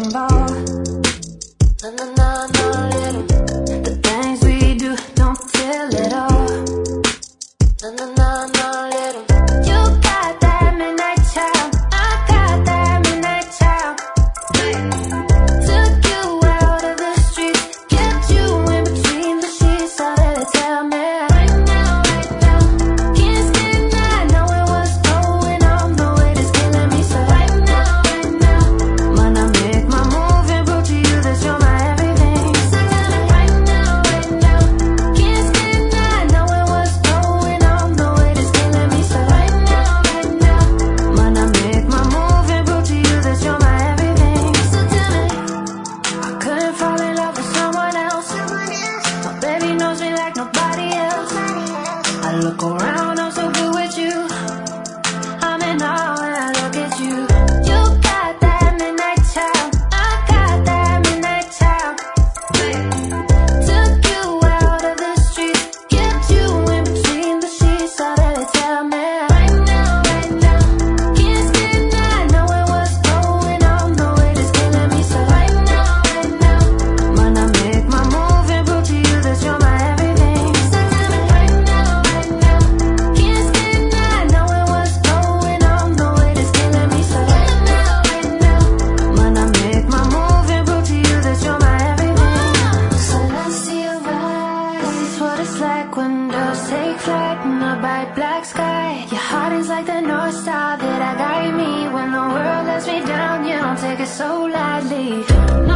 involved. No, no, no, no, little. The things we do don't tell at all. No, no, no, no, little. You got that midnight child, I got that midnight child. Took you out of the streets, kept you in between the sheets. So let it tell me right now, can't deny knowing what's going on. The weight is killing me. So right now, when I make my move and prove to you that you're my everything. So tell me right now, can't deny knowing what's going on. The weight is killing me. So right now, when I make my move and prove to you that you're my everything. So tell me, I couldn't fall in love with someone else. My baby knows me like nobody else. I look around, I'm so good with you. I'm in awe when I look at you. You got that midnight child, I got that midnight child. Took you out of the streets, kept you in between the sheets. So let it tell me right now, can't deny knowing what's going on. The weight is killing me. So right now, when I make my move and prove to you that you're my everything. So tell me right now, can't deny knowing what's going on. The weight is killing me. So right now, when I make my move and prove to you that you're my everything. So let's see your eyes, what it's like when doves take flight in a bright black sky. Your heart is like the North Star that I guide me. When the world lets me down, you don't take it so lightly.